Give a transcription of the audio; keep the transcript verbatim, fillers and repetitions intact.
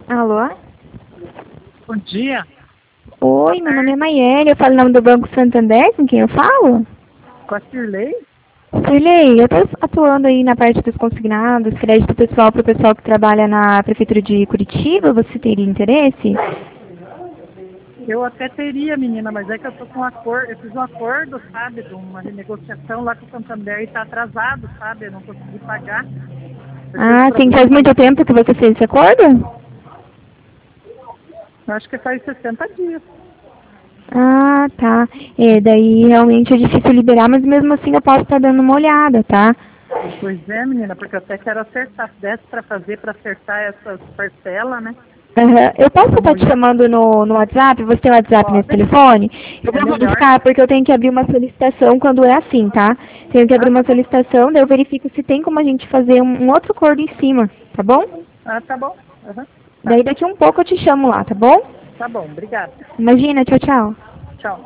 Alô? Bom dia. Oi, meu nome é Maiele, eu falo em nome do Banco Santander, com quem eu falo? Com a Cirlei? Cirlei, eu estou atuando aí na parte dos consignados, crédito pessoal para o pessoal que trabalha na Prefeitura de Curitiba, você teria interesse? Eu até teria, menina, mas é que eu tô com um acordo, eu fiz um acordo, sabe, de uma renegociação lá com o Santander e tá atrasado, sabe? Eu não consegui pagar. Eu tive Ah, sim, faz problema muito aí. tempo que você fez esse acordo? Eu acho que faz sessenta dias. Ah, tá. É, daí realmente é difícil liberar, mas mesmo assim eu posso estar dando uma olhada, tá? Pois é, menina, porque eu até quero acertar. Se desse pra fazer, pra acertar essas parcelas, né? Aham. Eu posso Pra estar te mulher, chamando no, no WhatsApp? Você tem WhatsApp nesse pode. telefone? Eu É vou melhor. verificar, porque eu tenho que abrir uma solicitação quando é assim, tá? Tenho que abrir Ah, tá uma bom. solicitação, daí eu verifico se tem como a gente fazer um, um outro acordo em cima, tá bom? Ah, tá bom. Aham. Tá. Daí daqui um pouco eu te chamo lá, tá bom? Tá bom, obrigada. Imagina, tchau, tchau. Tchau.